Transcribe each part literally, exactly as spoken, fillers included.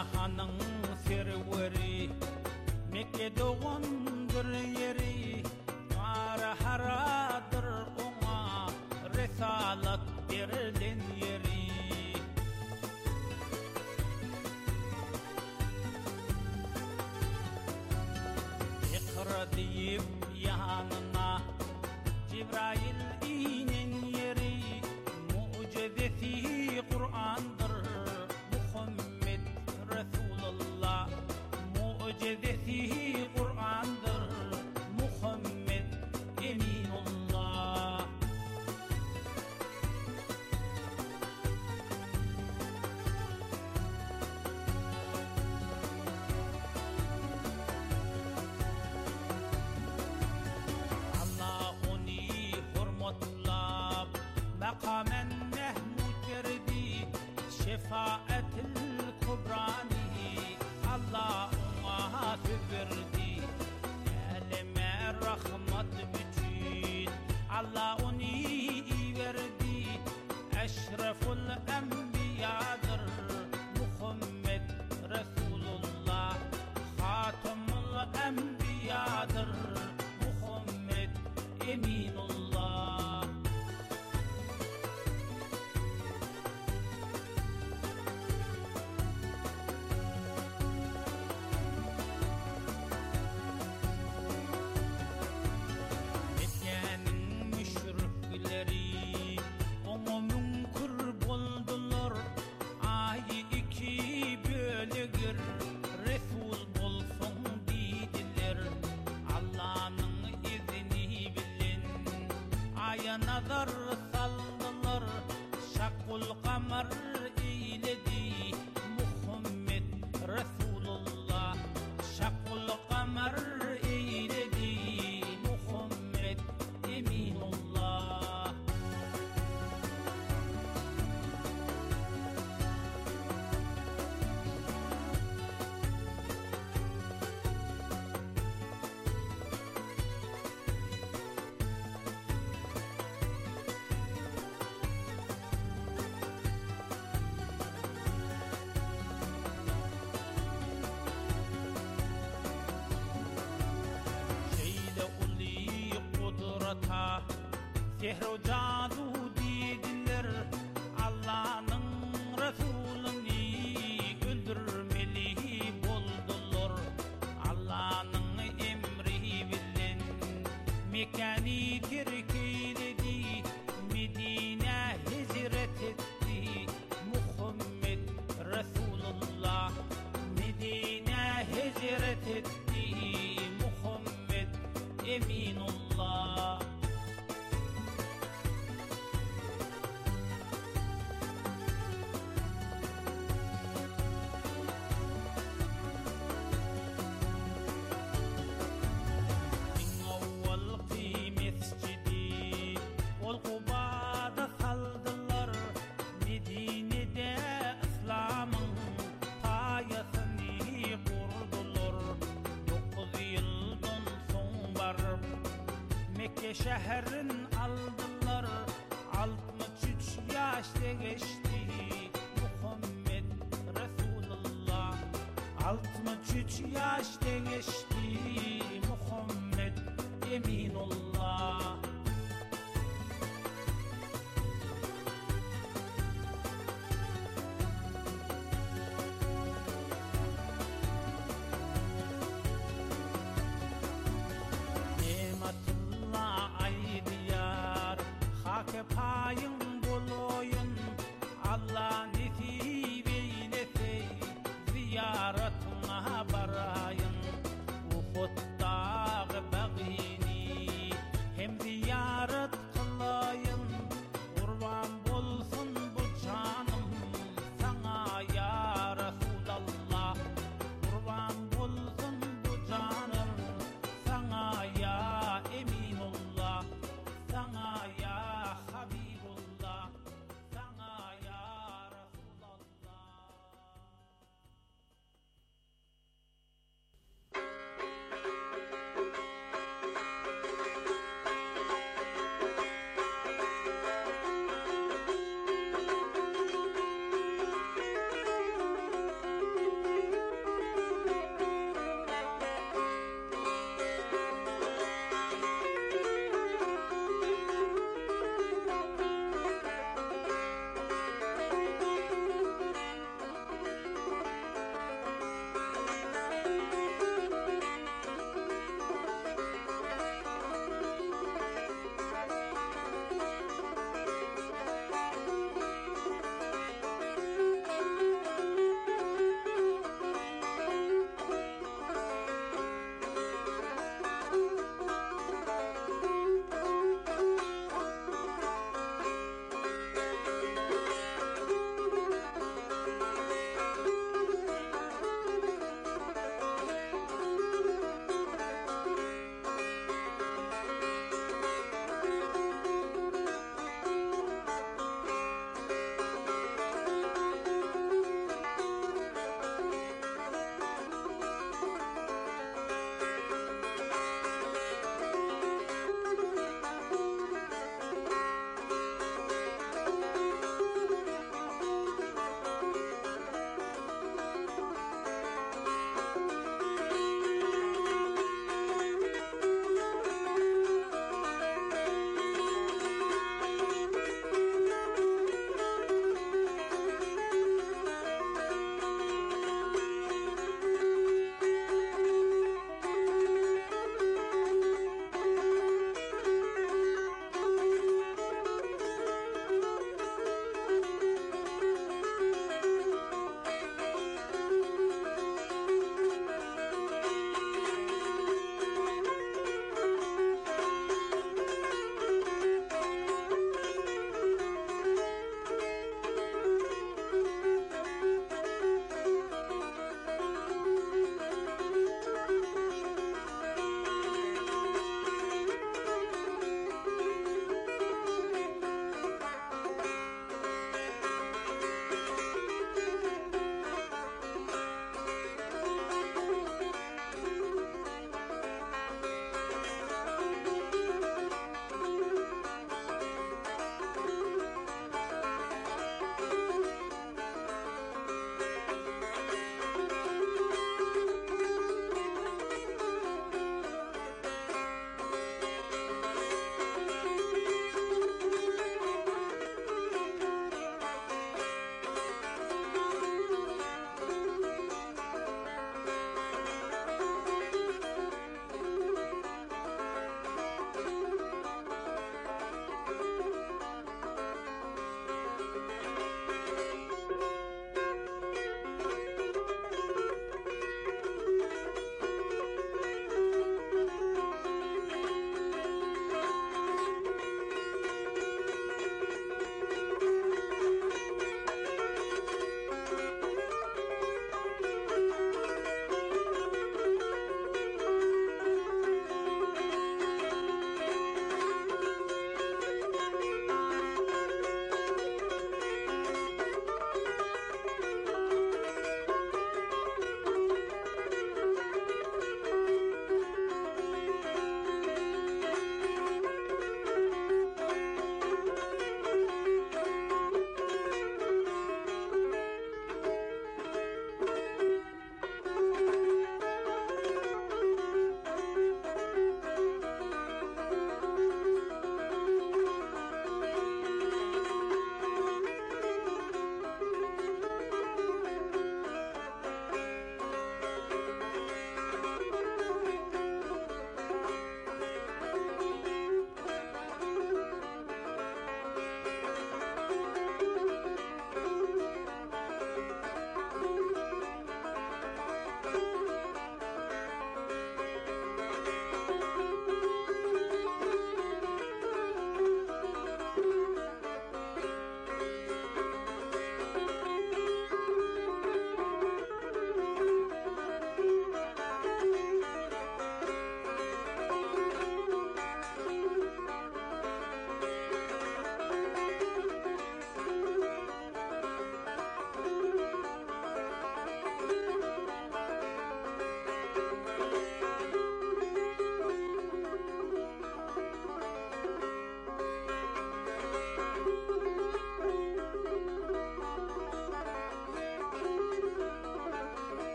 Cihanın serveri Mekke doğandır yeri Kara haradır ona Resalat verilen yeri İkra deyip yanına Cibrail inen yeri Mucizesi Kur'an'dır Muhammed Resulullah Mucizesi Kur'an'dır Muhammed Eminullah Allah onu hurmatlab Makamen Mehmud verdi Şefaatil Kubrani Allah ona söz verdi Elime rahmet bütün Allah onu verdi Eşreful Enbiya'dır Muhammed Resulullah Hatamul Enbiya'dır Muhammed Eminullah Ona münkur boldular Ayı iki bölügür Resul bolsun dediler Allah'ın izni bilin Aya nazar saldılar Şakul kamar eyledi Muhammed Resulullah Şakul kamar eyledi Muhammed Eminullah Sehro cadu dediler Allah'ın Resulünü öldürmeli boldular Allah'ın emri bilen Mekani terk eyledi Medine hicret etti Muhammed Resulullah Medine hicret etti Muhammed Eminullah Mekke şehrin aldılar altmış üç yaşta geçti Muhammed Resulullah altmış üç yaşta geçti Muhammed Eminullah Ay diyar hak payın boloyun Allah nasip eylese ziyaretine barayın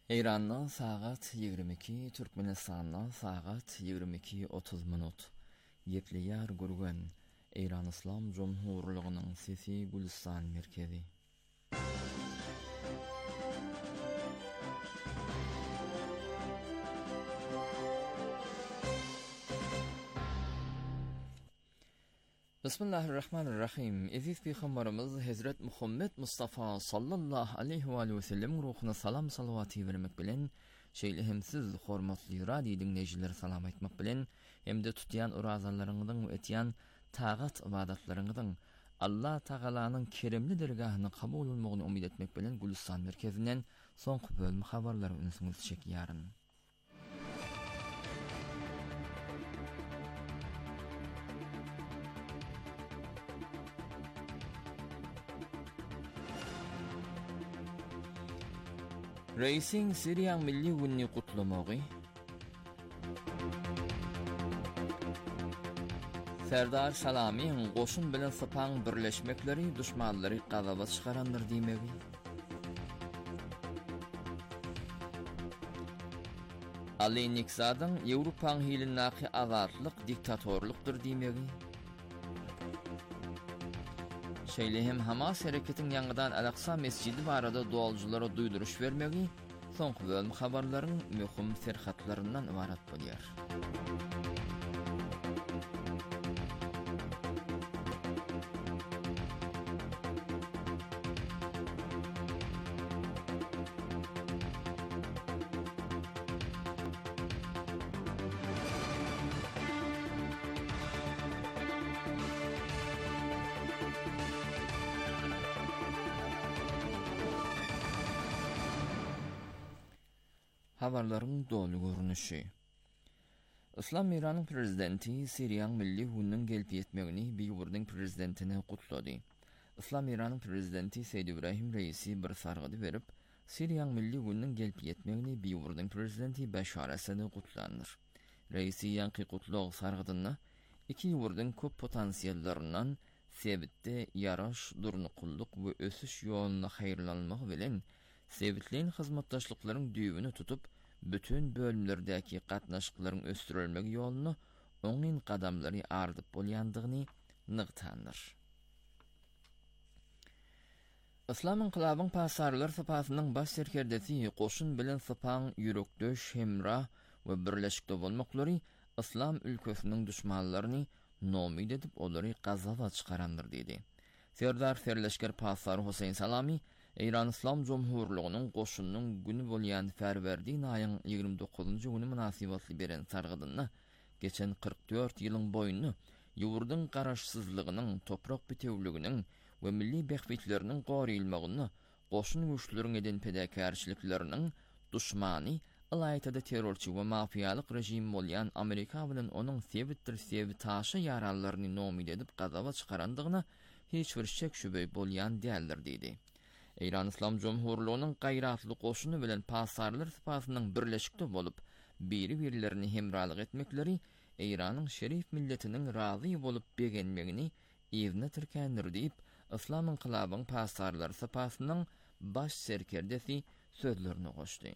İran'dan saat yigirme iki, Türkmenistan'dan saat yigirme iki otuz minut. Yepliyar gurgun, İran İslam Cumhurluğu'nun sesi Gülistan merkezi. Bismillahirrahmanirrahim. Aziz peygamberimiz Hazret Muhammed Mustafa sallallahu aleyhi ve sellem ruhuna salam salavati vermek bilen şeylihimsiz hormatly radio dinleyijiler salam aytmak bilen hemde tutyan urazanlaryňyň we etýän tagat ibadatlaryňyň Allah Taalanyň keremli dergahyny kabul bolmagyny umyt etmek bilen Gülistan merkezinden soňky bölüm habarlary ünsüňiz çekýäryn. Reisin Siriyan milli günni kutlamagy. Serdar Salamiň goşun bilen Sapaň birleşmekleri düşmanlary gazaba çykarandyr diýmegi. Ali Niksadyň Ýewropaň hilinaky azatlyk diktatorlukdyr diýmegi. Şeylihim Hamas hareketiň ýangydan Al-Aqsa mescidi barada dualçylara duýduruş bermegi soňky bölüm habarlaryň möhüm serhatlaryndan ibarat bolýar. Habarlaryň dolu görnüşi. İslam İranyň prezidenti Siriýanyň milli gününiň gelip ýetmegini Beýurdyň prezidentine gutlady. İslam İranyň prezidenti Seýid Ibrahim Reisi bir sargydy berip, Siriýanyň milli gününiň gelip ýetmegini Beýurdyň prezidenti Beşar Esady gutlandyr. Reisi ýanky gutlagy sargydyna iki ýurdyň köp potensiýallaryndan sebitde ýaraş, durnuqullyk we ösüş ýoluna haýyrlanmagy bilen Sebitlerin hizmetdaşlıkların düýbüni tutup, bütün bölümlerdäki gatnaşyklaryň östürilmegi ýolunu oňyn gadamlary ardyp bolýandygyny nygtandyr. Islam inqilabyň pasarlar sapasynyň baş serkerdesi goşun bilen Sapaň ýürekdöş hemra we birleşikde bolmaklary Islam ülkesiniň düşmanlaryny nomid edip olary gazaba çykarandyr diýdi. Serdar Ferleşker pasary Husayn Salami İran İslam Cumhurluğu'nun goşunyň günü bolýan Ferwerdiň aýynyň ýygrimi dokuzunçy güni münasibetli beren sargydyna geçen kırk dört ýylyň boýuny ýurdyň garaşsyzlygynyň, toprak bitewliginiň we milli behbetleriniň goraýylmagyny goşun güýçleriň eden pedakarçylyklarının düşmany, Ilaytada terrorçy we mafiýalyk rejim bolýan Amerika bilen onuň sebitdir sebitaşy ýaralaryny nomid edip gazaba çykarandygyna hiç bir şek şübhe bolýan däldir diýdi. İran İslam Cumhurluğu'nun gayratlı koşunu bilen pasarlar sıpasının birleşikde bolup, biri-birilerini hemralyk etmekleri, İran'ın şerif milletinin razı bolup begenmegini ivne tirkendir deyip, İslam inqilabyň pasarlar sıpasının baş serkerdesi sözlerini goşdy.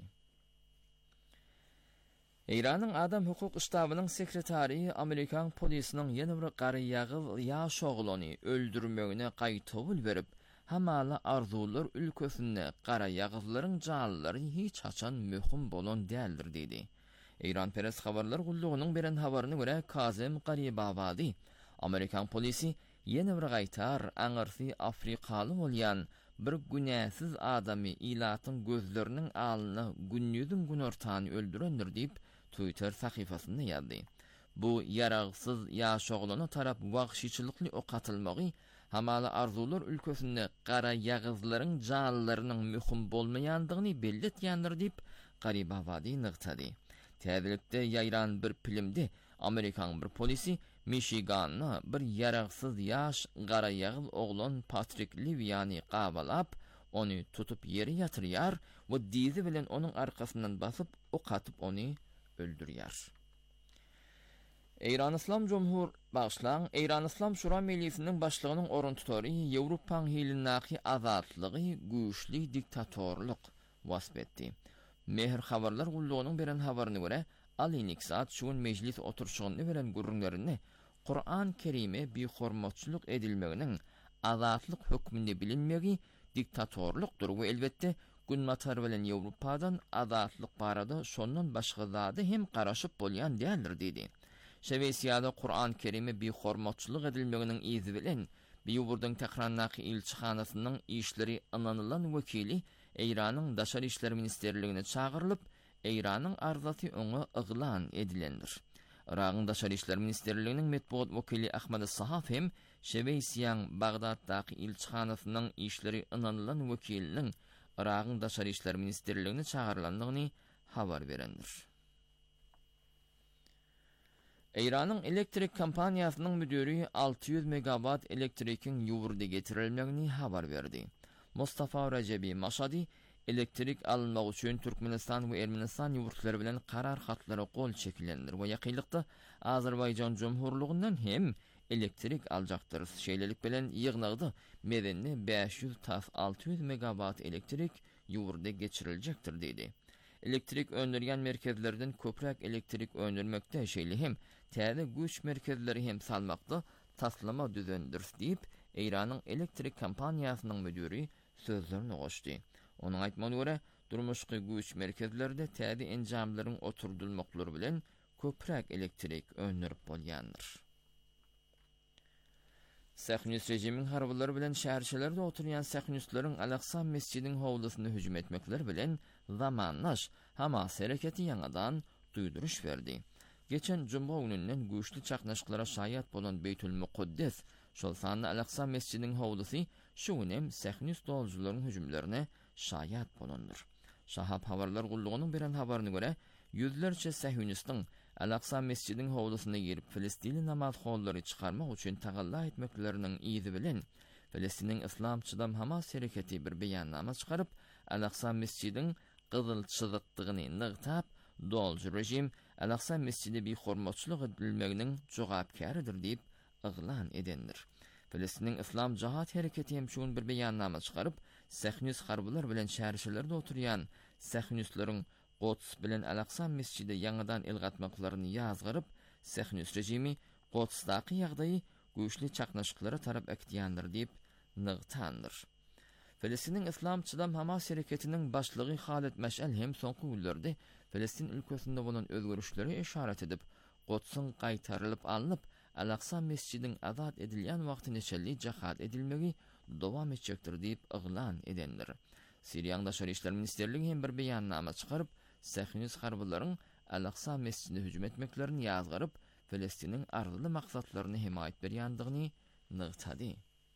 İran'ın Adam Hukuk Ştabynyň sekretary Amerikan polisiniň ýene bir gary ýagyz ýaş oglany öldürmegine gaýtobul berip, hamala arzular ülkesinde qara ýagyzlaryň canlylary hiç haçan möhüm bolan däldir diýdi. İran Peres habarlar gullugynyň beren habaryna görä Kazem Garibabadi, Amerikan polisi ýene bir gaýtar aňyrsy Afrikaly bolýan bir günäsiz adamy ilatyň gözleriniň alyna günnüzün gün ortany öldürendir diýip Twitter sahyfasynda ýazdy. Bu yaragsyz ýaş oglany tarap wagşyçylykly ok atylmagy hamala arzular ülkesinde qara ýagyzlaryň canlylarynyň möhüm bolmaýandygyny belletýändir diýip Garibabadi nygtady. Täzelikde ýaýran bir filmde Amerikan bir polisi Michigan'na bir yaragsyz ýaş qara ýagyz oglan Patrick Liviani gabalap, onu tutup yere yatırýar we dizi bilen onuň arkasyndan basyp ok atyp onu öldürýär. İran İslam Cumhur başlan İran İslam Şura Meclisiniň başlygynyň orun tutary Ýewropaň hilinaky azatlygy güýçli diktatorluk wasp etdi. Mehr habarlar gulluğunun beren habarını göre Alinik saat şuun meclis oturşuğunu veren gurrunlarını Kur'an-ı Kerim'e bir hormatçılık edilmeğinin azatlık hükmünde bilinmegi diktatorluktur ve elbette Günmatar bilen Avrupa'dan azatlık barada şondan başga zady hem garaşyp bolýan däldir dedi. Şeweýsiyada Kur'an-ı Kerim'e bir hormatçılık edilmeğinin izi bilen Biýurdyň Tehrandaky ilçihanasynyň işleri ananylan wekili Eýranyň Daşary işler ministerligine çağırılıp Eýranyň arzaty öňe yglan edilendir. Iraqyň Daşary işler ministerliginiň medpuat wekili Ahmad Sahaf hem Şeweýsiýanyň Bagdatdaky ilçihanasynyň işleri ananylan wekiliniň Iraqyň Daşary işler ministerligine çağırlandygyny habar berendir. Eýranyň elektrik kompaniýasynyň müdiri alty ýüz megawatt elektrikiň ýurda getirilmegini habar berdi. Mustafa Recebi Maşadi elektrik alınmak üçin Türkmenistan we Ermenistan ýurtlary bilen karar hatlary gol çekilendir we ýakynlykda Azerbaýjan Jumhurlygyndan hem elektrik aljakdyr. Şeýlelik bilen ýygnagdy medenni beş ýüz tas alty ýüz megawatt elektrik ýurda geçiriljekdir dedi. Elektrik öndürgen merkezlerden köprek elektrik öndürmekde şeýle hem täze güç merkezleri hem salmakda taslama düzendir diýip Eýranyň elektrik kompaniýasynyň müdiri sözlerini goşdy. Onuň aýtmagyna görä, durmuşky güç merkezlerinde täze enjamlaryň oturdulmaklary bilen köprek elektrik öndürip bolýandyr. Sahyonist rejimiň harbylary bilen şäherçilerde oturýan sahyonistlaryň Al-Aqsa mescidiň howlusyna hüjüm etmekleri bilen zamanlaş Hamas hereketi ýangadan duýduruş berdi. Geçen Juma gününden güýçli çaknaşyklara şaýat bolan Beytül Mukaddes şol sany Al-Aqsa mescidiň howlusy şu günem sahyonist doljularyň hüjümlerine şaýat bolandyr. Şahap habarlar gullugynyň beren habaryna görä, ýüzlerçe sahyonistiň Al-Aqsa mescidiň howlusyna girip Filistini namaz hollary çykarmak üçin tagalla etmekleriniň izi bilen Filistiniň Islam çydam Hamas hereketi bir beýannama çykaryp Al-Aqsa mescidiň gyzyl çyzykdygyny nygtap dolju rejim Al-Aqsa mescidi bir hormatçylyk edilmeginiň jogapkarydyr diýip yglan edendir. Filistiniň Islam Cihat hereketi hem şuň bir beýannama çykaryp sahyonist harbylar bilen şäherçilerde oturýan sahyonistlaryň Quds bilen Al-Aqsa mescidi ýangadan elgatmaklaryny ýazgyryp, sahyonist rejimi Qudsdaky ýagdaýy güýçli çaknaşyklara tarap ekdiýandyr diýip nygtandyr. Filistiniň Islam çydam Hamas hereketiniň başlygy Halit Meş'al hem soňky günlerde Filistin ülkesinde bolan özgörüşleri işaret edip, Quds'un gaýtarylyp alınıp, Al-Aqsa mescidiň azat edilýän wagty neçeli jahat edilmegi dowam etjekdir diýip yglan edendir. Siriýanyň Daşary işler ministerligi hem bir beýannama çykaryp, sahyonist harbylaryň Al-Aqsa mescidine hüjüm etmeklerini ýazgyryp, Filistiniň arzyly maksatlaryny himayet berýändigini nygtady.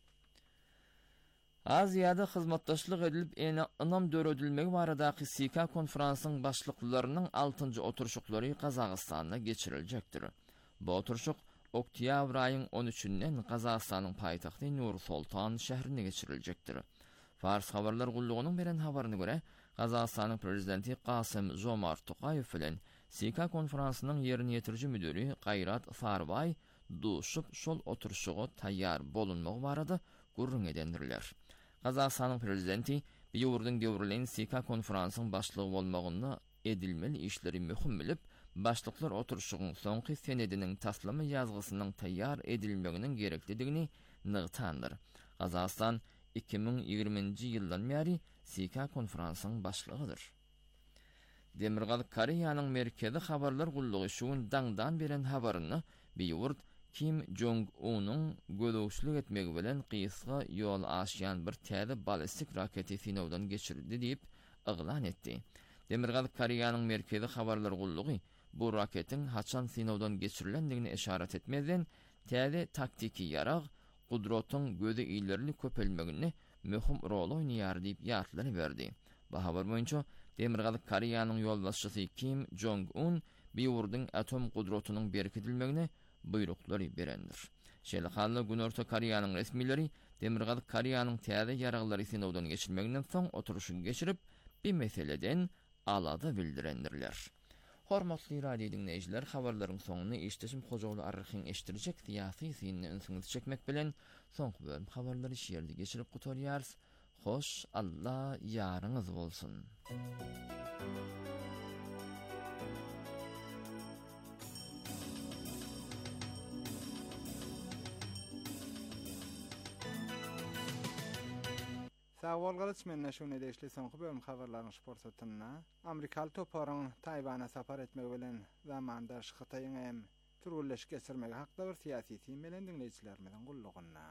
Aziýada hyzmatdaşlyk edilip enam döredilmegi baradaky S K konferansynyň başlyklarynyň altıncı oturşuklary Kazakstanda geçiriljekdir. Bu oturşuk oktýabr aýynyň on üçinden Kazakstanyň paýtagty Nur-Sultan şäherinde geçiriljekdir. Fars habarlar gullugynyň beren habaryna görä, Kazakstanyň prezidenti Kasym Jomart Tokayew bilen S K konferansynyň ýerini ýetirji müdiri Gaýrat Sarbay duşup şol oturşuga taýýar bolunmagy barada gurrun edendirler. Kazakstanyň prezidenti Biýurdyň döwrülen S K konferansynyň başlygy bolmagyny edilmeli işleri möhüm bilip, başlyklar oturşugyň soňky senediniň taslama ýazgysynyň taýýar edilmeginiň gereklidigini nygtandyr. Kazakstan iki bin ýigrimiji ýyldan beri S K konferansynyň başlygydyr. Demirgal Koreýanyň merkezi habarlar gullugy şuň daňdan beren habaryny Biýurt Kim Jong-un'un gödöwçilik etmegi bilen kıyısga yol aşyan bir täze balistik raketi sinovdan geçirdi diýip yglan etdi. Demirgal Koreýanyň merkezi habarlar gullugy bu raketin haçan sinovdan geçirilendigini işaret etmeden täze taktiki ýarag gudratyň gözi iýlerini köpelmegini möhüm rol oýnaýar diýip ýatlary berdi. Bu habar boýunça Demirgal Koreýanyň ýolbaşçysy Kim Jong-un Biýurdyň atom gudratynyň berkitilmegine buyruklary berendir. Şeýle hally Günorta Koreýanyň resmileri Demirgal Koreýanyň täze ýaraglary sinovdan geçirmeginden soň oturuşy geçirip bir meseleden alada bildirendirler. Hormatly radio dinleýijiler, habarlaryň soňuny işdeşim Hojagly arryhyň eşdirjek diýasy synny öňsüňiz çekmek bilen soňky bölüm habarlary şeýerde geçirip gutarýarys. Hoş Allah ýaryňyz bolsun. Sağ bolgalyç menne şunu edeşli soňky bölüm habarlaryny sport satynna. Amerikaly toparyň Taýwana sapar etmek bilen zamandaş Hytaýyň hem türgülleş geçirmegi hakda bir syýasy team bilen dinleýijilerimizden gullugyna.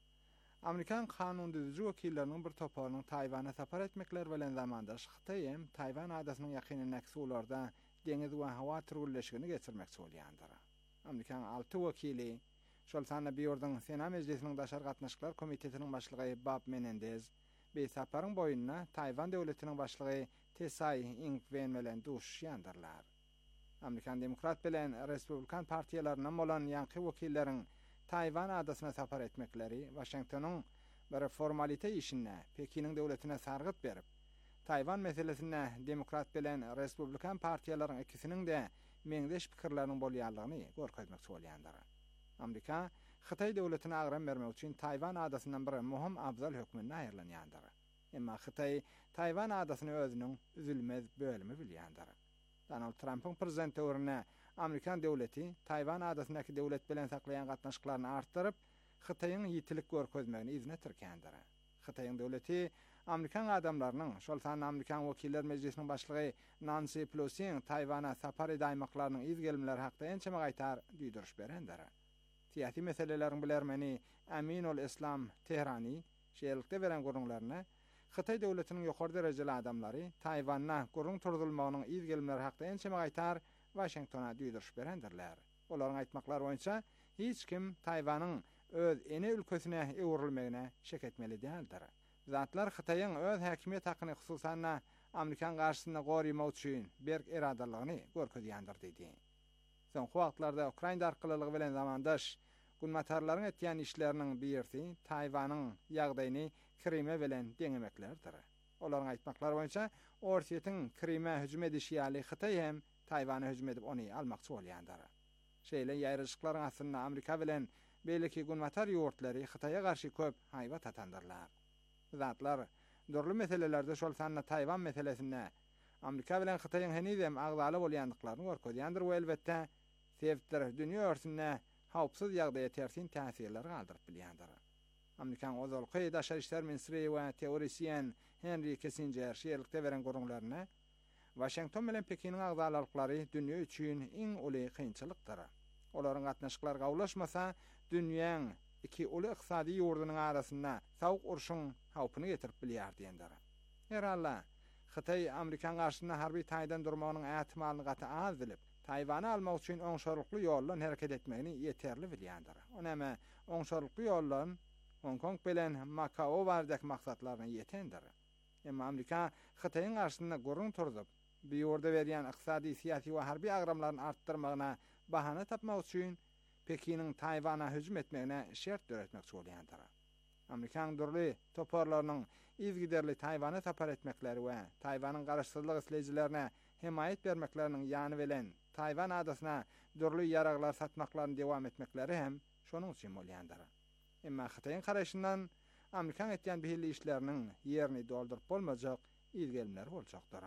Amerikan kanun düzücü wekilleriniň bir toparyň Taýwana sapar etmekler bilen zamandaş Hytaý hem Taýwan adasynyň ýakynyna suwlarda deňiz we hawa türgülleşigini geçirmekçi bolýandyr. Amerikan alty wekili şol sanna bir ýerden Senat Meclisiniň daşar gatnaşyklar komitetiniň başlygy Bob Menendez bir saparyň boýunna Taýwan döwletiniň başlygy Tsai Ing-wen bilen duşýandyrlar. Amerikan Demokrat bilen Respublikan partiýalarynyň bolan ýanky wekilleriň Taýwan adasyna sapar etmekleri Washingtonyň bir formalite işine Pekiniň döwletine sargyt berip, Taýwan meselesine Demokrat bilen Respublikan partiýalaryň ikisiniň de meňdeş pikirleriniň bolýanlygyny görkezmekçi bolýandyr. Amerika Hytaý döwletine agram bermek üçin Taýwan adasyndan bir muhim abzal hökmüni aýrlanýandyr. Emma Hytaý Taýwan adasyny özüniň üzülmez bölümi bilýändir. Donald Trump'yň prezident öwrüne Amerikan döwleti Taýwan adasynyňky döwlet bilen saklaýan gatnaşyklaryny artdyryp, Hytaýyň ýitilik görkezmegini izne türkändir. Hytaýyň döwleti Amerikan adamlarynyň, şol sanly Amerikan Wekiller Meclisiniň başlygy Nancy Pelosi'ň Taýwana sapar edaýmaklarynyň izgelmeleri hakda ençeme gaýtar düýdürüş berendir. Siyasi meselelerin bilermeni Aminul Islam Tehrani şeýerlikde beren gurulmalarına Hytaý döwletiniň ýokary derejeli adamlary Taýwanna gurulma turdulmagynyň izgelmeleri hakda ençeme gaýtar Washingtona düýdürüş berendirler. Olaryň aýtmaklary boýunça hiç kim Taýwanyň öz ene ülkesine öwrilmegine şek etmeli däldir. Zatlar Hytaýyň öz häkimiýet hakyny hususan Amerikan garşysynda gorymak üçin berk eradalaryny görkezýändir diýdi. Soňky wagtlarda Ukraina arkalylygy bilen zamandaş gunmatarlaryň etýän işleriniň birisi Taýwanyň ýagdaýyny Krime bilen deňemeklerdir. Olaryň aýtmaklary boýunça Orsiýetiň Krime hüjüm edişi ýaly Hytaý hem Taýwana hüjüm edip ony almakçy bolýandyr. Şeýle ýaýryşyklaryň asynda Amerika bilen belki gunmatar ýurtlary Hytaýa garşy köp haýbat atandyrlar. Zatlar dörli meselelerde şol sanna Taýwan meselesine Amerika bilen Hytaýyň henizem agdaly bolýandyklaryny görkezýändir we elbetde sebepler dünýä örsünde hawpsyz ýagdaýa tersin täsirler galdyryp bilýändir. Amerikan ozalky daşary işler ministri we teorisyen Henry Kissinger şeýerlikde beren gurulmalarına Washington bilen Pekiniň agdalalyklary dünýä üçin iň uly kynçylykdyr. Olaryň gatnaşyklary gawlaşmasa, dünýäň iki uly ykysady ýurdunyň arasynda sawuk urşuň hawpyny getirip bilýär diýendir. Herhalde Hytaý Amerikan garşysynda harby taýdan durmagynyň ähtimalyny gaty az bilip, Taýwany almak üçin oňşarlykly ýollan hereket etmegini ýeterli bilýändir. Onama oňşarlykly ýollan Hong Kong bilen Macao bardak maksatlaryna ýetendir. Emma Amerika Hytaýyň garşysynda gurrun turdup, bir ýurda berýän ykysady, syýasy we harby agramlaryny artdyrmagyna bahana tapmak üçin Pekiniň Taýwana hüjüm etmegine şert döretmekçi bolýandyr. Amerikan durly toparlarynyň izgiderli Taýwana sapar etmekleri we Taýwanyň garaşsyzlyk isleýijilerine himayet bermekleriniň ýany bilen Taýwan adasyna durly ýaraglar satmaklaryny dowam etmekleri hem şonuň üçin bolýandyr. Emma Hytaýyň garaşyndan Amerikan etýän behilli işleriniň ýerini doldurup bolmajak izgelmeler boljakdyr.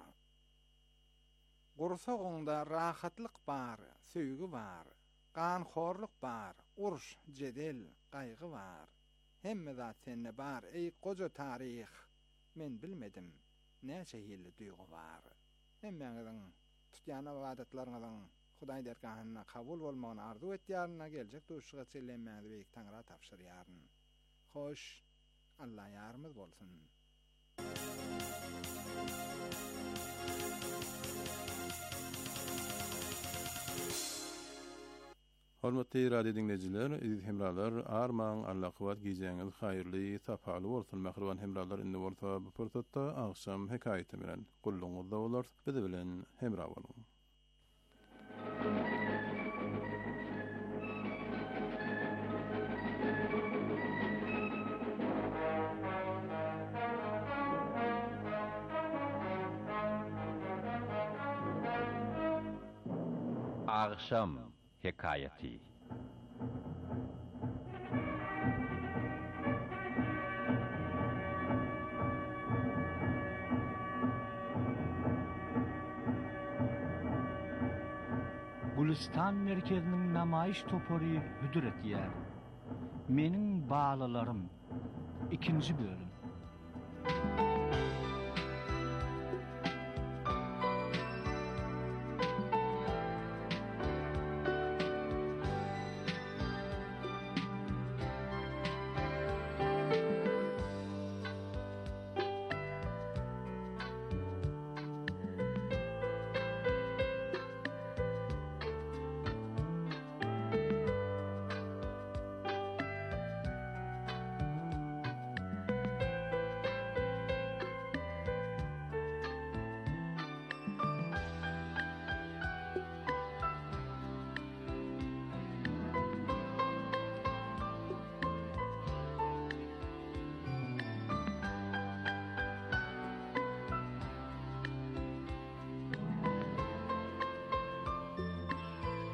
Gursoğunda rahatlyk bar, söýgü bar, ganxorlyk bar, uruş, jedel, gaýgy bar. Hemme zat sende bar, ey goja taryh. Men bilmedim, näçe ýylly duýgu bar. Hemmeňiziň tutýan adatlaryňyzyň Hudaý dergahyna kabul bolmagyny arzu etýärine geljek duşuga çelenmäni beýik taňra tapşyrýaryn. Hoş, Allah ýarymyz bolsun. Hormatly radio dinleyijiler, iziz hemralar, armaň Allah kowat giýjeňiz haýyrly, sapaly bolsun. Mähriban hemralar indi bolsa bu pursatda agşam hekaýete bilen gulluňyzda bolar. Biz bilen hemra bolun. Agşam hekayeti. Gulistan merkezinin namayiş topory hüdür etýär. Meniň bağlalarım. ikinci bölüm.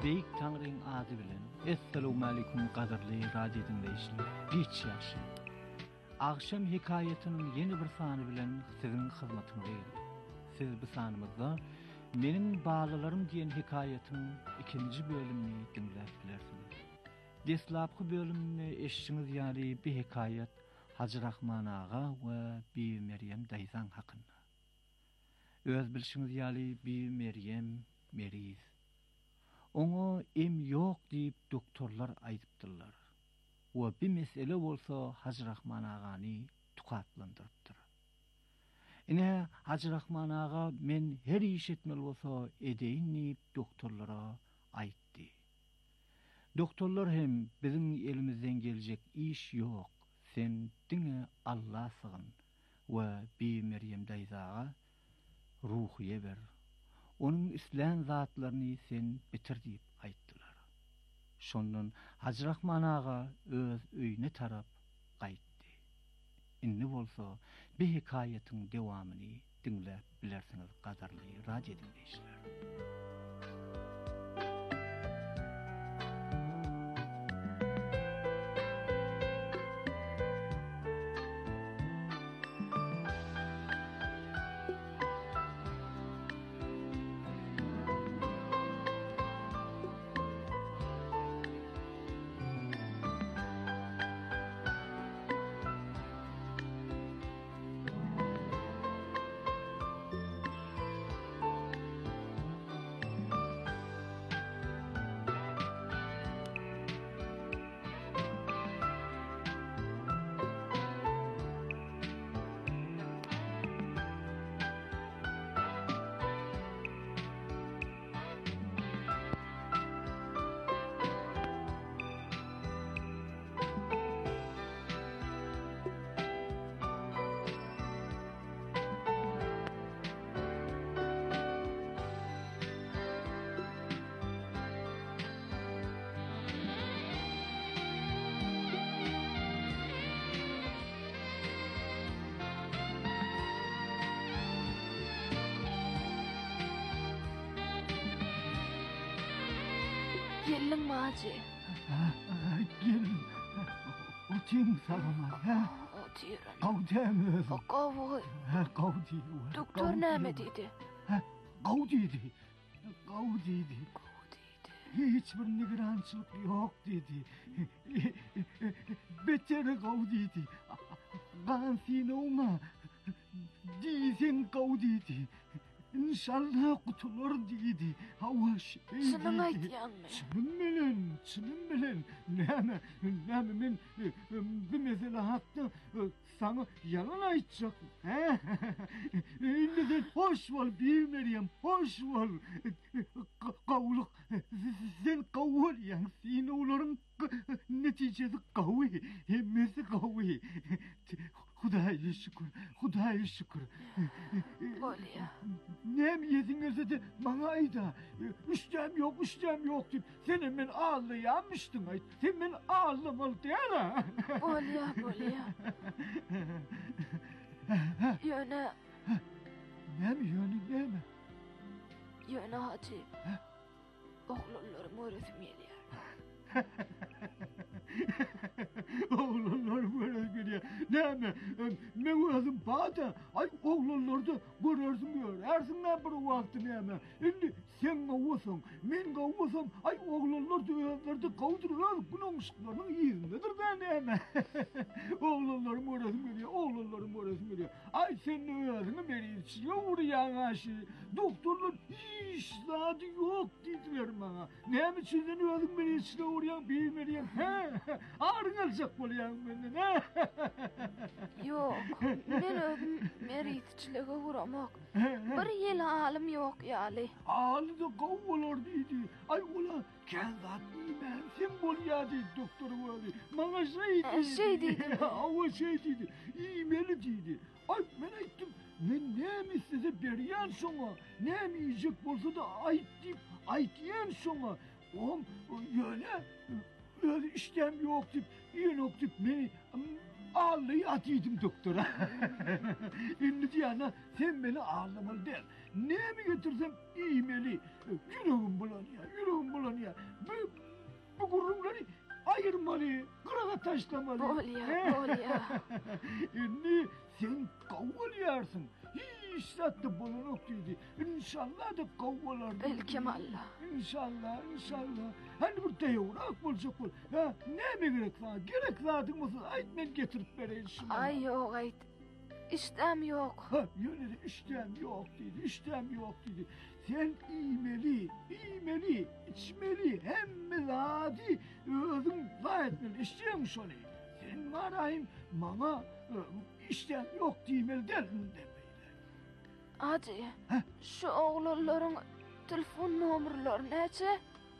Beyik Tanrı'nın adı bilen Esselamu Aleyküm kadarlı radyo dinleyiciler. Geç yaşı. Akşam hikayetinin yeni bir sanı bilen sizin hizmetinizdeyim. Siz bu sanımızda menin bağlılarım diyen hikayetin ikinci bölümünü dinlep bilersiniz. Deslapkı bölümünü eşçiniz yani bir hikayet Hacı Rahman Ağa ve bir Meryem Dayzan hakkında. Öz bilişiniz yani bir Meryem meriz. Onu em yok deyip doktorlar ayıptırlar. Ve bir mesele olsa Hacı Rahman Ağa'nı tukatlandırıptır. Ine Hacı Rahman Ağa men her iş etmeli olsa edeyin deyip doktorlara ayıptı. Doktorlar hem bizim elimizden gelecek iş yok. Sen dine Allah sığın ve bir Meryem Dayzağa ruhiye ver. Onun islen zatlarını sen bitir deyip ayttılar. Şondan Hacı Rahman Ağa öz öyüne tarap qaytdı. Inni bolsa bir hikayetin devamını dinlep bilersiniz kadarlı radyo dinleyiciler. Gelin Maci. Gel. Uçayım salama. O diyorum. Kavdem öz. O kavuğu. Kavdi. Doktor ne dedi? Kavdiydi. Kavdiydi. Kavdiydi. Hiçbir nigrançılık yok dedi. Beter kavdiydi. Gansine ona. Diysen kavdiydi. İnşallah kutulur dedi. Hava şey dedi. Şunun aytyan mı? Şunun bilen, şunun bilen. Neme, neme men bir mesele hakkı sana yalan aytacak. Şimdi sen hoş ol bir Meryem, hoş ol. Kavuluk, sen kavul yan, sen oğların neticesi kavu, hemmesi kavu. Hudaya şükür, Hudaya şükür. Olya. Nem yediniz de bana ayda. Üstem yok, üstem yok deyip sen hemen ağlayamıştın ay. Sen hemen ağlamalı diyene. Olya, olya. Yöne, Nem yönü nem. yöne hacı. Oğlunlarım öğretim geliyor. Oğlanlar böyle bir ya. Ne mi? Ben özüm bada. Ay oğlanlar da görürsün gör. Ersinler bir vakti ne mi? Şimdi sen kavusun, ben kavusam. Ay oğlanlar da özlerde kavduruyor. Bunun ışıklarının izindedir ben ne mi? Oğlanlarım öğretim geliyor. Oğlanlarım öğretim geliyor. Ay sen ne özünü beri içiyor vuruyan aşı. Doktorlar hiç zaten yok dediler bana. Ne mi çizden özün beri içiyor vuruyan bilmediğim. He? Ağrın alacak buluyan benden he? Yok, men özüm meritçiliğe vuramak. Bir yıl halim yok yali. Ağlı da kavvalar dedi. Ay ula kendi ben sen bol ya dedi doktoru vardı. Bana şey dedi. Şey dedi. Ama şey dedi. İğmeli dedi. Ay ben ettim. Ben ne mi size beriyen sonra? Ne mi yiyecek bolsa da ait deyip ait yiyen sonra? Oğlum öyle öyle işlem yok deyip iyi yok deyip beni ağlayı atıydım doktora. Şimdi diyana sen beni ağlamalı der. Neye mi götürsem iğmeli. Yüreğim bulanıyor, yüreğim bulanıyor. Bu, bu kurumları ayırmalı, kırana taşlamalı. Bolya, bolya. Şimdi sen kavgalayarsın. Hiç zaten bulanık dedi. İnşallah da kavgalar. Elkem Allah. İnşallah, inşallah. Hani burada yavrak olacak ol. Ha, ne mi gerek var? Gerek zaten olsun. Ait ben getirip vereyim şimdi. Ay yok ayt. İştem yok. Ha, yöne de iştem yok dedi, iştem yok dedi. Sen iğmeli, iğmeli, içmeli, hem zadi özün la etmeli, işteymiş olayım. Sen varayım, bana iştem yok diyemeli derdin demeyle. Hadi, şu oğlanların telefon numaraları nece?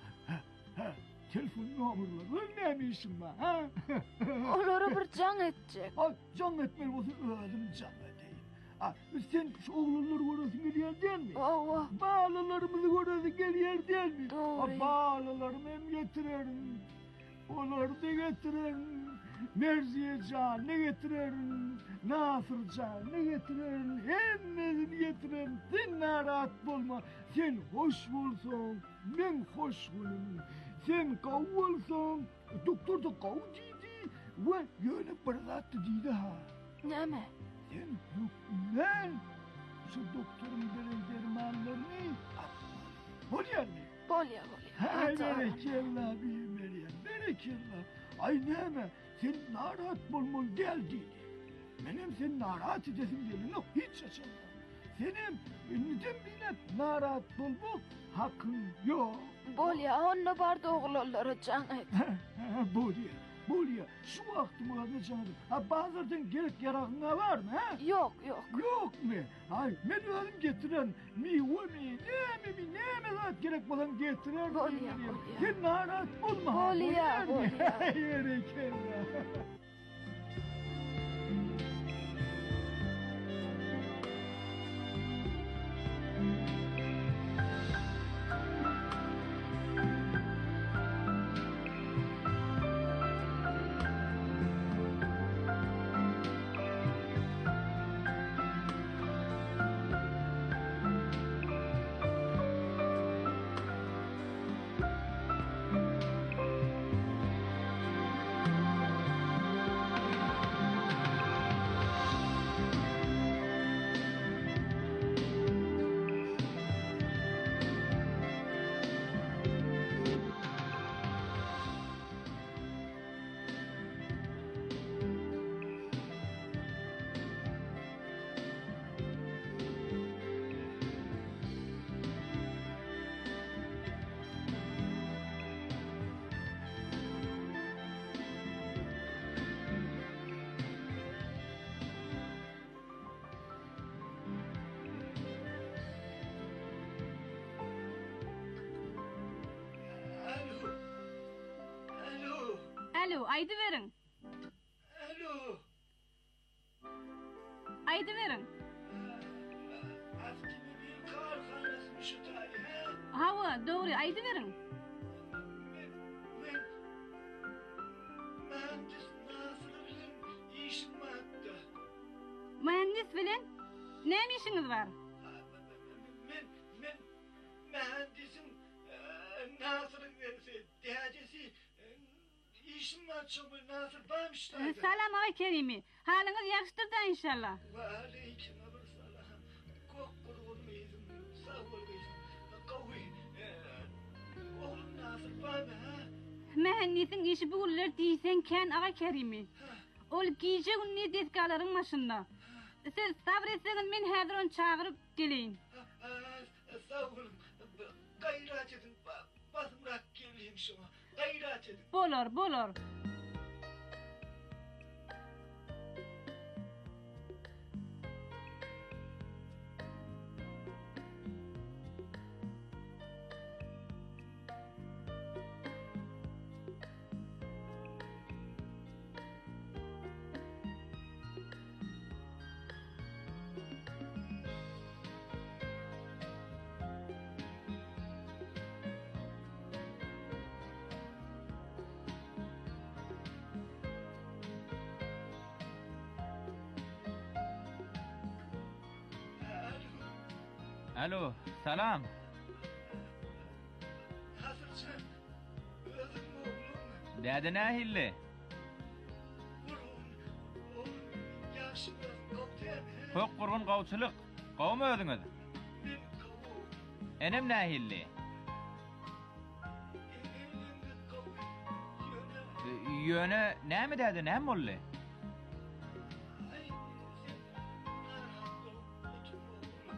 Ha, telefon numaraları ne mi işin var, ha? Onları bir can edecek. Ha, can etmeli olsun, öldüm can edeyim. Ha, sen şu oğlanları orası geliyor değil mi? Ova. Bağlılarımızı orası geliyor değil mi? Doğru. Ha, bağlılarımı hem getiririm. Onları da getiririm. Merziye can ne getiririm. Nasır can ne getiririm. Hemmesini getiririm. Sen narahat olma. Sen hoş bulsun. Ben hoş bulun. Sen kav olsun. Doktor da kav dedi. Ve yöne bırlattı dedi ha. Ne mi? Sen yok ben. Şu doktorun veren dermanlarını atma. Oluyor mu? Bolya, bolya. Hay Hadi anne. berekallah büyüm Meryem, berekallah. Ay neme, sen narahat bulmul geldi. Benim sen narahat edesim değil, yok hiç açılma. Senin neden bilip narahat bulmul hakkın yok. Bolya, onunla barda oğlanları can et. Bolya, Bolya, şu vaktimı anlayacaktım. Ha bazılardan gerek yararına var mı ha? Yok, yok. Yok mu? Ay, beni alıp getiren mi, o mi, ne mi, mi, ne mi lan gerek olan getiren Bolya, mi? bolya. Sen narahat bulma. Bolya, bolya. Berekallah. Alo, aydı verin. Alo. Aydı verin. Askeri bir karhanası şu tarihe. Hava, doğru, aydı verin. Ben, ben, mühendis Nasır'ı bilen işim vardı. Mühendis bilen ne işiniz var? Ben, ben, mühendisim Nasır'ın diyecesi işim var çünkü Nasır bağmışlardı. Salam ava kerimi. Halınız yaxşıdır da inşallah. Ve aleyküm selam. Kok kurulmayızım, sağ olmayızım. Kavi, oğlum Nasır bağ mı ha? Mühendisin işi bulurlar diysen ken ava kerimi. Ol giyce unni detkaların başında. Siz sabretseniz men hazır onu çağırıp geleyim. Sağ olun. Gayret edin. Basımrak geleyim şuna. Gayret edin. Bolor, bolor. Alo, salam. Hazırsan özüm oğlum. Däde nähilli? Oğlum, yaşımız koptem. Hok gurgun gowçylyk. Gowma özüňiz. Ben kovu. Enem nähilli? Elimde kovu. Yöne. Ýöne näme dädi, näme boldy? Ay, sen narhat olup oturma oğlum.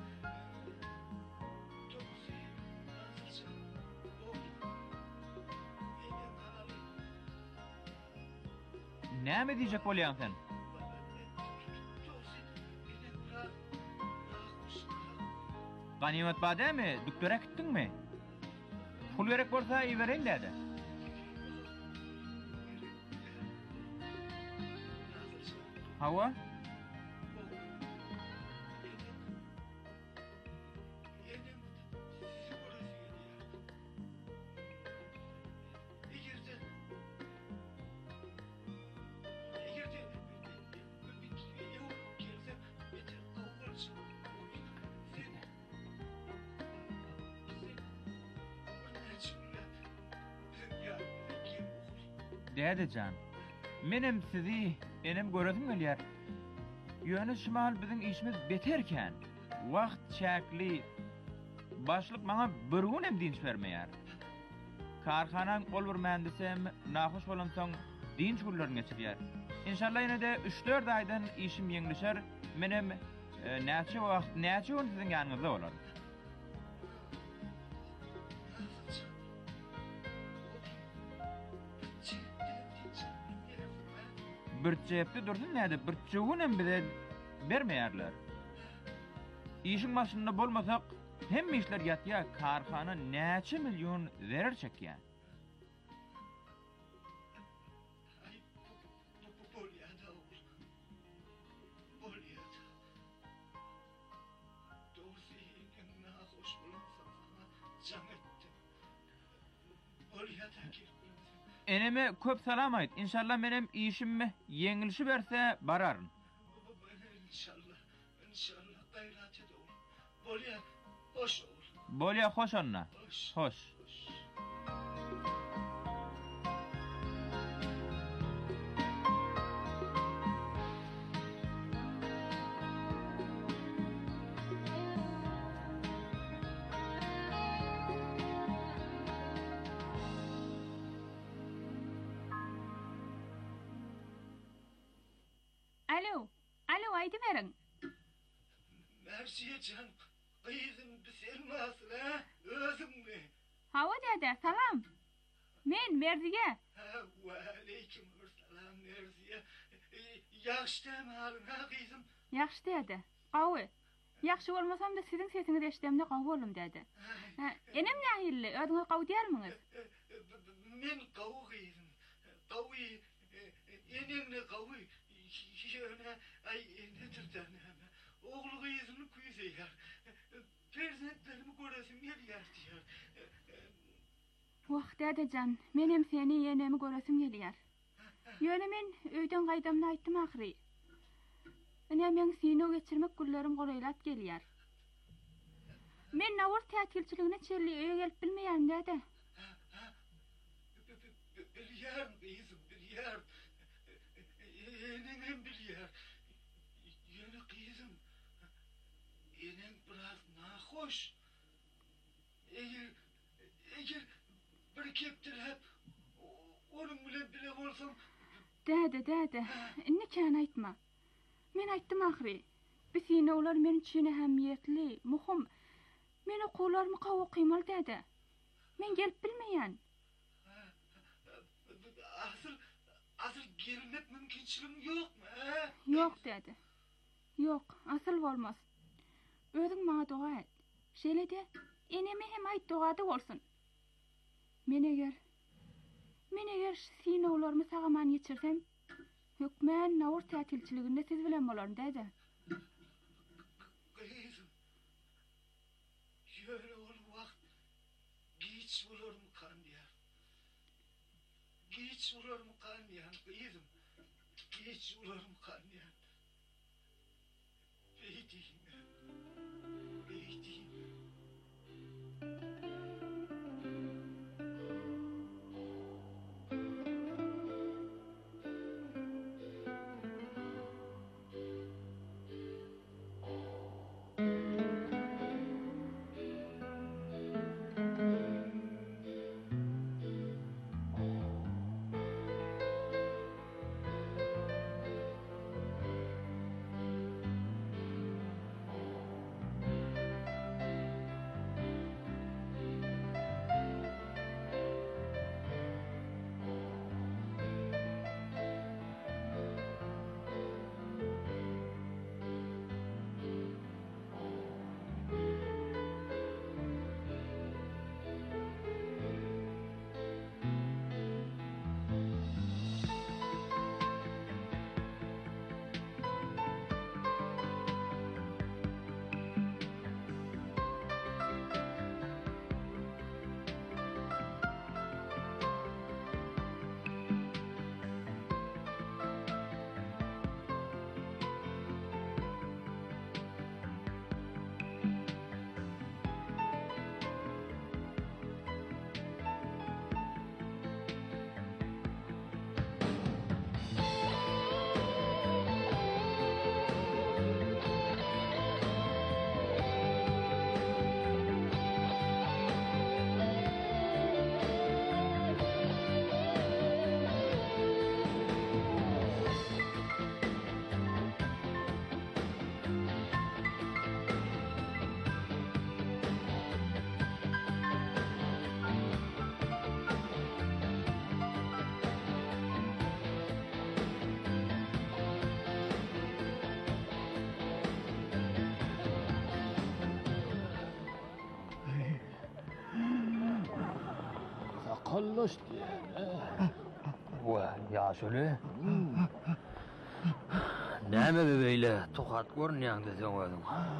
Toksi, hazırsan oğlum. Enem hali. Näme diýjek bolýan sen? Toksi, enem bırak. Bırak. Ganimet badämi? Dükdöre gitdiňmi? Pul gerek bolsa ibereň dädi. Hawa? Däde can. Menem sizi enem göredim gelýär. Ýöne şumal biziň işimiz beterken, wagt çäkli başlyk maňa bir gün hem dinç bermeýär. Karhanaň bol bir mühendisem nahoş bolan soň dinç günlerini geçirýär. İnşallah ýene de üç dört aýdan işim ýeňleşer. Menem e, näçe wagt, näçe gün siziň ýanyňyzda bolar. Bir cepde dursun näde? Bir çöwünem bize bermeýärler. İşin başynda bolmasak, hemme işler ýatýar, karhana näçe million zarar çekýär. Ay, bu bu bolýada oğul. Bolýada. Dogry enem nahoş bolansa can etdim. Bolýada ki. Eneme köp salam aýt. İnşallah menem işim ýeňilşi berse bararyn. İnşallah, inşallah gayret et oğul. Bolýa, hoş oğul. Bolýa hoş onna. Hoş. Hoş. Alo, alo aýdy beriň. Mersiye can, kıyızım biselmasın ha, özüm mi? Hawa däde, salam. Men Merziye. Ha, ve aleyküm selam Mersiye. Yaxşı däme halın ha kıyızım. Yaxşı däde. Gawy. Yaxşı bolmasam da siziň sesiňizi eşdemde gawy bolum däde. Ha, enem nähilli, ödüňe gawy därmiňiz? Men gawy kıyızım. Gawy, enenle gawy. Şöyle, ay nedir däme. Oğlu kıyızını kuyuseýär. Perzentlerimi göresim gelýär diýär. Wagt däde can, menem seni ýenemi göresim gelýär. Ýöne men öýden gaýdamda aýtdym ahry. Ene men sino geçirmek güllerim goraýlat gelýär. Men nawar tätilçiligine çelli öýe gelip bilmeýän däde. Bilýär kıyızım, bilýär. Enem bilýär. Ýöne kıyızım. Enem biraz nahoş. Eger, eger bir keptirip onun bilen bile bolsam. Däde, däde, inni kän aýtma. Men aýtdym ahry. Biz ýene olar men üçin ähmiýetli, muhim. Men okuwlarmy gawy okuymal däde. Men gelip bilmeýän. Asıl, asıl gelmek mümkinçiligim ýokmy? Ýok däde. Ýok, asyl bolmaz. Özüň maňa doga et. Şeýle-de eneme hem aýt dogada bolsun. Men eger Men eger sinowlarmy sagaman geçirsem, hökmän nawr tätilçiliginde siz bilen bolarym däde. Kıyızım. Ýöne ol wagt giç bolarmy kandýar. Giç bolarmy kandýar kıyızım. Giç bolarmy kandýar. Beýdiyim. Beýdiyim. kallaş diye. Wa yaşılı. Näme bebeyle tokat görnýän desen özüň.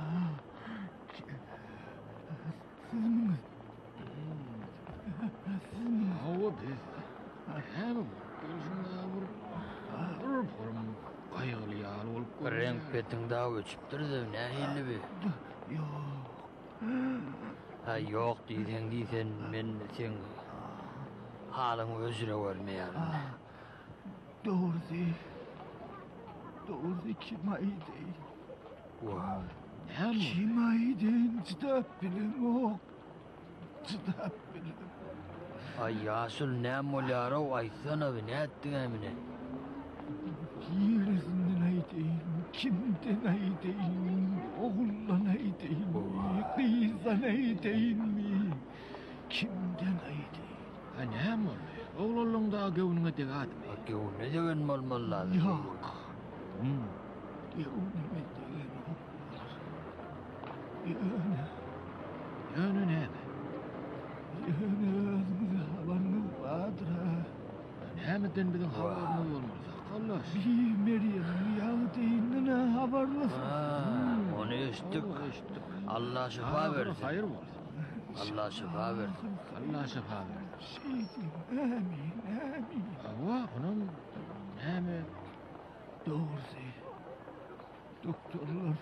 Hava biz. Hem gözüne vur. Dur purum. Kaygılı yağlı olup. Renk petiň daha öçüpdir de nähili bi. Yok. Ha yok diýsen diýsen men sen halyň özüne görmeýärmi? Doğru değil. Doğru kim aydı? Wa. Kim aydı? Çıdap bilim ok. Çıdap bilim. Ay yaşıl näme bolýar o aýtsana bi näetdiň emine? Yerisinden aydın, kimden aydın, oğullan aydın mi, kızdan aydın mi, kimden aydın? Ha ne mi oluyor? Oğlullun da gövnüne degat mı? Gövnüne degen olmalı lazım. Yok. Gövnüne degen olmalı. Yönü. Yönü ne mi? Yönü özünüzü havanınız vardır ha. Ne miden bizim havanımız olmaz? Bir Meryem'in yağdığından haberlesin. Onu eşittik. Allah şifa versin. Hayır olsun. Allah şifa versin. Allah şifa versin. Şeydim, amin, amin. Ama onun nemi? Doğrusu. Doktorlar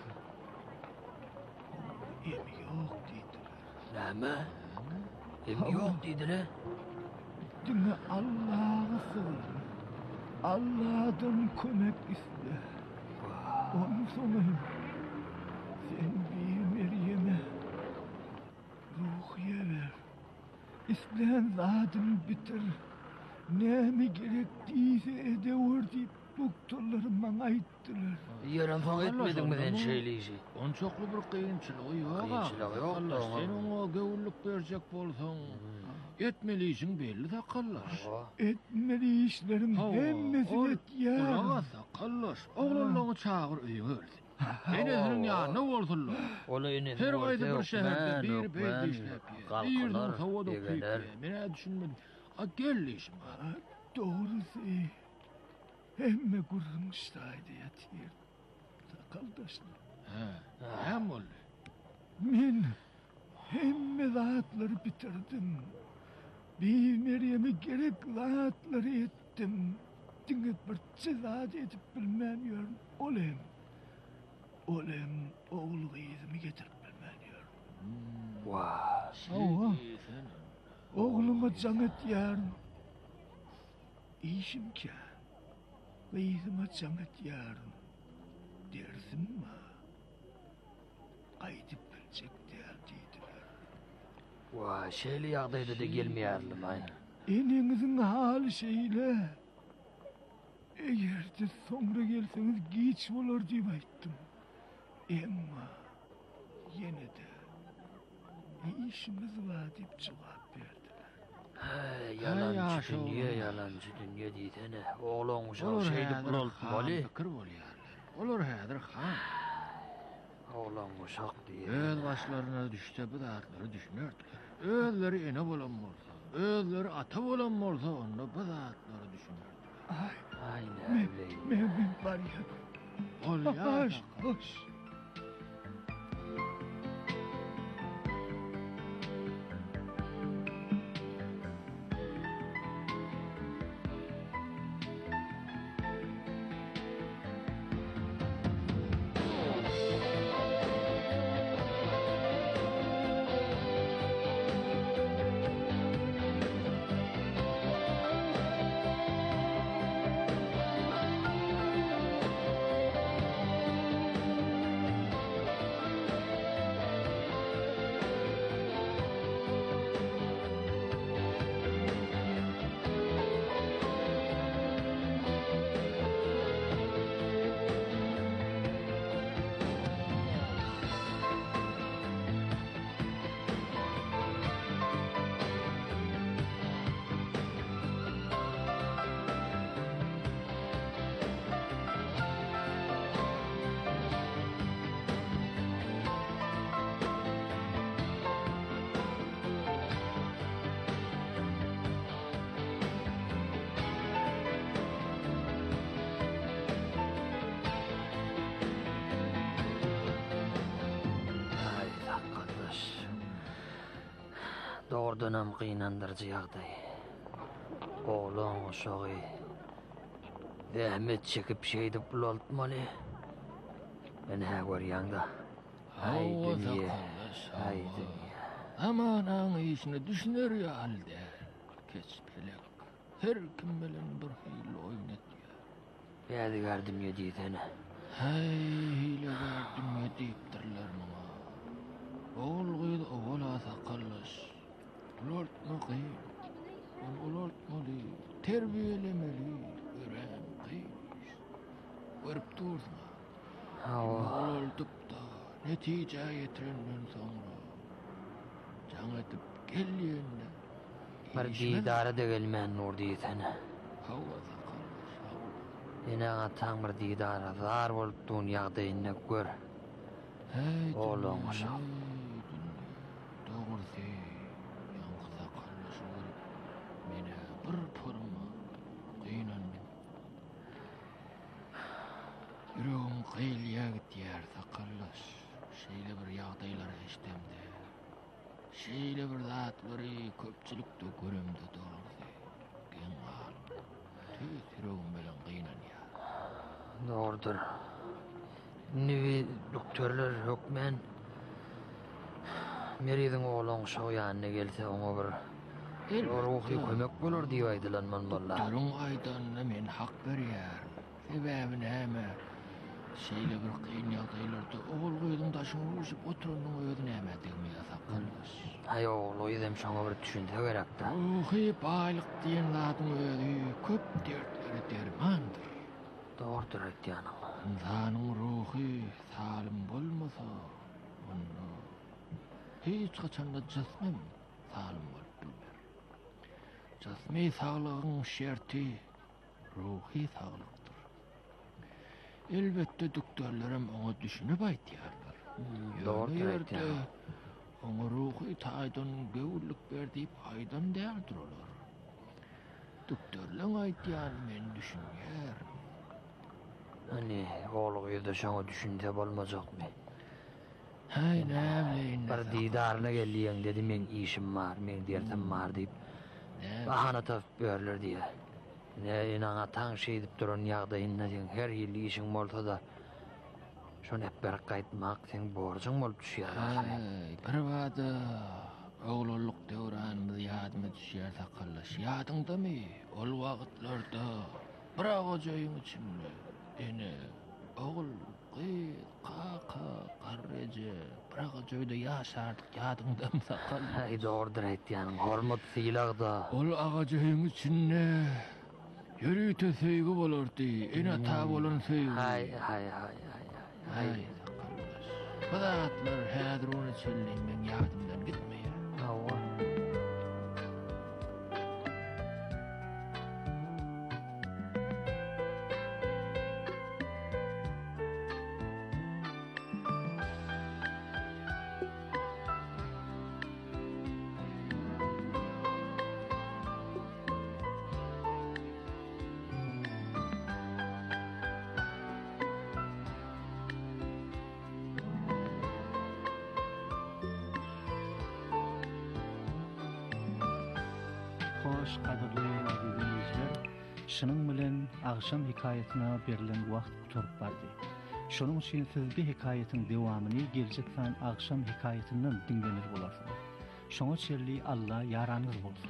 emi yok dediler. Nemi? Emi yok dediler? Dünü Allah'a sığınır. Allah'tan kömek iste. Onun sonu sen bir Meryem'e ruhiye ver. İsteyen zatını bitir. Ne mi gerektiyse edevur deyip doktorlarım bana aittiler. Yarın falan etmedin mi den şeyleyişi? On çoklu bir kıyınçılığı yok. Kıyınçılığı yok. Allah sen ona gavurluk verecek bolsan. Etmeli işin belli de kallar. Etmeli işlerin hemmesini et ya. Kulağa kallar. Oğlanlarını çağır üyün öldü. Enesinin ya ne olsunlar? Ola enesinin her kaydı bir şehirde bir beyde işlep ye. Bir yerden havada kuyup ye. Mene düşünmedim. A gelli işim var. Doğrusu hemme kurulmuştaydı yatıyor. Sakaldaşlar. He. Hem oldu. Men hemme rahatları bitirdim. Bir Meryem'e gerek rahatları ettim. Dinget bir cezat edip bilmemiyorum. Olem. Olem oğlu kıyızımı getirip bilmemiyorum. Vaa. Ova. Oğluma can et yarın. İşim ki. Kıyızıma can et yarın. Dersin mi? Aydıp bilecek derdiydiler. Vaa şeyli yağdaydı da gelmeyerlim ay. Enenizin hali şeyle. Eğer de sonra gelseniz geç olur diye ayttım. Ama yine de işimiz var deyip cevap verdiler. He yalancı dünya yalancı dünya deysene. Oğlan uşağı şeydi bulol mali. Fikir bolýar. Olur häzir han. Oğlan uşak diye. Öz başlarına düşse bu dağıtları düşmürdüler. Özleri ene bolan bolsa, özleri ata bolan bolsa onda bu dağıtları düşünürdüler. Ay. Aynen öyle. Mevmin var ya. Ol ya. Hoş, hoş. Doğrudan qıynandırıcı ýagdaý. Oğlan uşagy zähmet çekip şeýdip bulaltmaly. Ben ha görýäňda. Ay dünýe, ay dünýe. Aman aň işini düşünür ýalda. Keçpelek. Her kim bilen bir hili oýnatýar. Bäzi gardım ýedýäne. Hay hile gardım ýedipdirler mama. Oğul gyýdy oğul sakallas. Ulartma qyyn. Ulartmaly, terbiýelemeli, ören qyyn. Görüp durma. Oğuldup da netije ýetirenden soňra jaň etip gelýände bir didara da gelmän nur diýsene. Hawa sakallas. Ene ataň bir didara zar bolup dun ýagdaýyny gör. Oğlan uşak. Dogry ýalňyz sakallas görüp mene bir purma qyynandy. Ýüregim qyýlýa gitýär sakallas. Şeýle bir ýagdaýlar eşdemde. Şeýle bir zatlary köpçülikde göremde dogry. Gengal. Tüýs ýüregim bilen qyynanýar. Doğrudur. Niwi doktorlar hökmen Meridiň oğlan uşagy ýanyna gelse oňa bir ruhy kömek bolar diýip aýdylanman bollar. Doktoruň aýdanyna men hak berýär. Sebäbi näme? Şeýle bir qyyn ýagdaýlarda oğul goýdyň daşyny uruşup oturanyň öýüňi näme diýmeli sakallas. Hay oğul oýdym şoňa bir düşünde gerekdi. Ruhy baýlyk diýen zatyň öýü köp dertlere dermandyr. Doğrudur aýtýanyň. İnsanyň ruhy salim bolmasa, onda hiç kaçan da jasmym salim bolup bilmer. Jasmy saglygyň şerti ruhy saglykdyr. Elbetde doktorlarym oňa düşünüp aýtýarlar. Doğrudur aýtýanyň. Oňa ruhy taýdan göwürlük berdiýip aýdan däldir olar. Doktorlaň aýtýan men düşünýär. Hani oğluğu da şoňa düşünde bolmajakmy? Hay näme? Bir didarına gelýän dedi men işim bar, men dertim bar diýip. Bahana tapyp berler diýe. Ne inaň ataň şeýdip duran ýagdaýynda her ýyl işiň bolsa da şonu hep bir gaýtmak sen borjyň bolup düşýär. Bir wada oğlanlyk döwranymyz ýadyma düşýär sakallas. Ýadyňdamy? Ol wagtlarda bir agajaýyň içinde ene oğul qyy qaqa qarreje bir agajaýda ýaşardyk ýadyňdamy sakallas. Hay doğrudur aýtýanyň. Hormat syýlagda. Ol agajaýyň içinde ýürüýte söýgü bolardy. Ene ta bolan söýgü. Hay hay hay hay. Hay sakallas. Bu zatlar häzir onu çelleň men ýadymdan gitmeýär. Hawa. Hoş kadırly dinleyijiler, şunun bilen agşam hikayetina berilen wagt uturup bardy. Şonuň üçin siz bir hikayetin dewamyny geljek saň agşam hikayetinden dinlemek bolarsyňyz. Şoňa şerli Allah ýaranyňyz bolsun.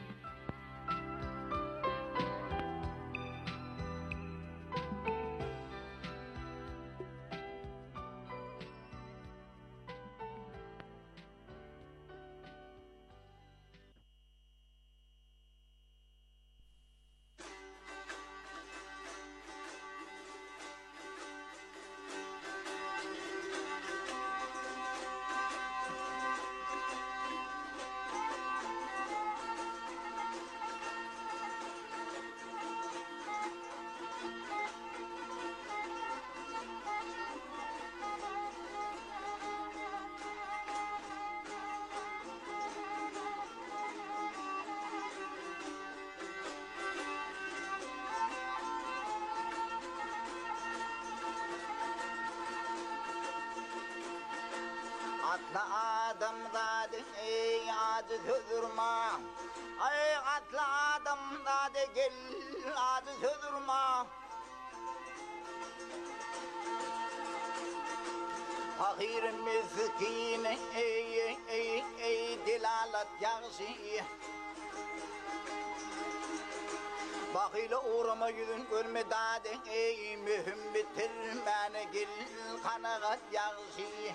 Atla adam dadı ey adı sözürma. Ay atla adam dadı gel adı sözürma. Fakir miskin ey ey ey ey dilalat yağışı. Bakıyla uğrama yüzün görme dadı ey mühüm bitirmene gel kanagat yağışı.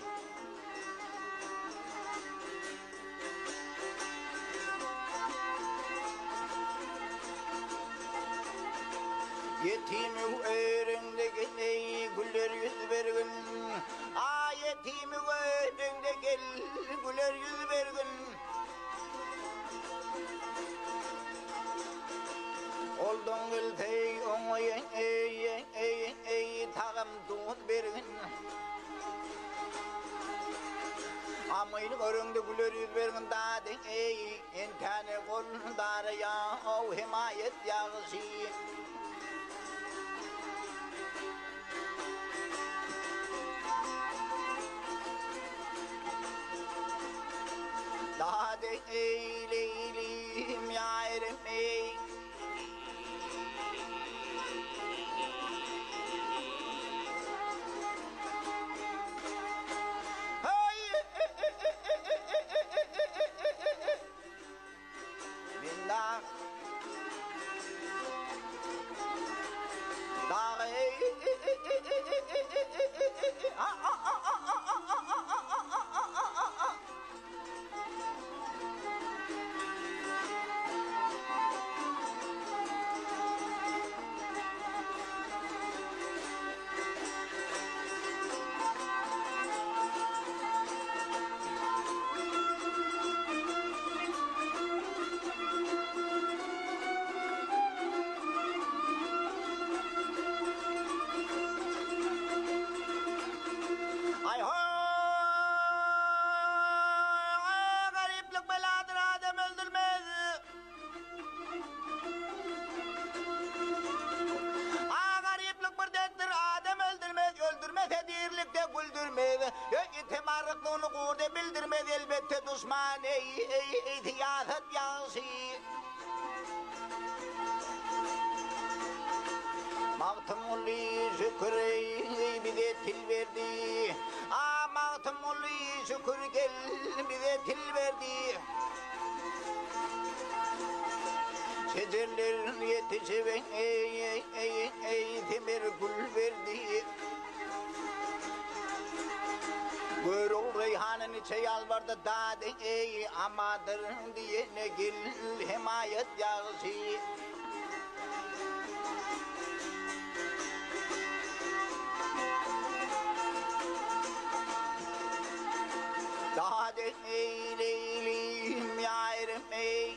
Yetimi öğrende ey güller yüz vergin. Aa yetimi öğrende gel güller yüz vergin. Oldun gül tey oğuy ey ey ey ey tağım tuğut vergin. Amaylı göründü güller yüz vergin dadı ey intane kol darı ya o himayet yağışı. Dağdı ey leylim yârim ey. Minnak Dağı ey Düşman ey ey ey siyaset yansı. Mağtumuli şükür ey bize til verdi. Aa mağtumuli şükür gel bize til verdi. Şecerlerin yetişiven ey ey ey ey demir gül verdi. Görül reyhanın içe yalvardı dadı ey amadır diyene gel himayet yağışı. Dadı ey leylim yârim ey.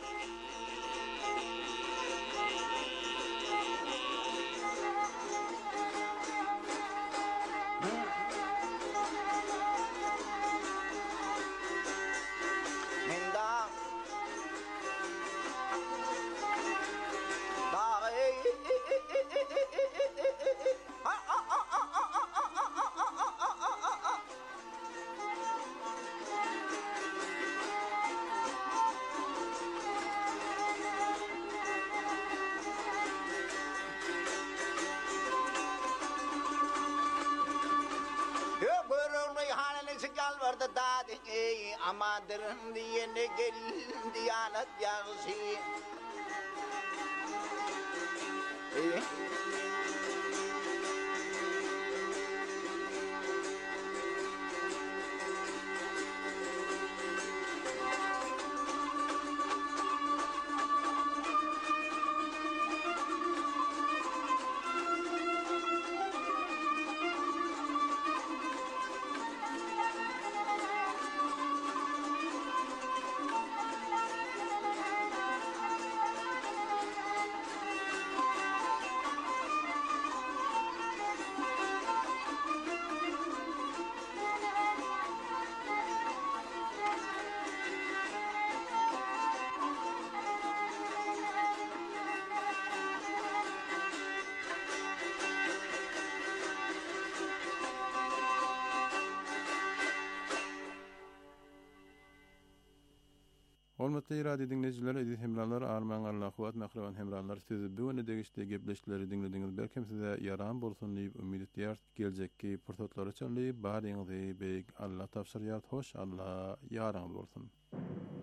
Yalvardı dadı ey amadır diyene gel diyanet yağışı. Ey Hormatly radio dinleyijiler, edit hemralar, arman Allah kuwat mahrawan hemralar, siz bu öne degişde gepleşikleri dinlediňiz. Belkem size yaram bolsun diýip ümid edýär. Geljekki fursatlary üçin baryňyzy beýik Allah tapşyrýar. Hoş Allah ýaraňyz bolsun.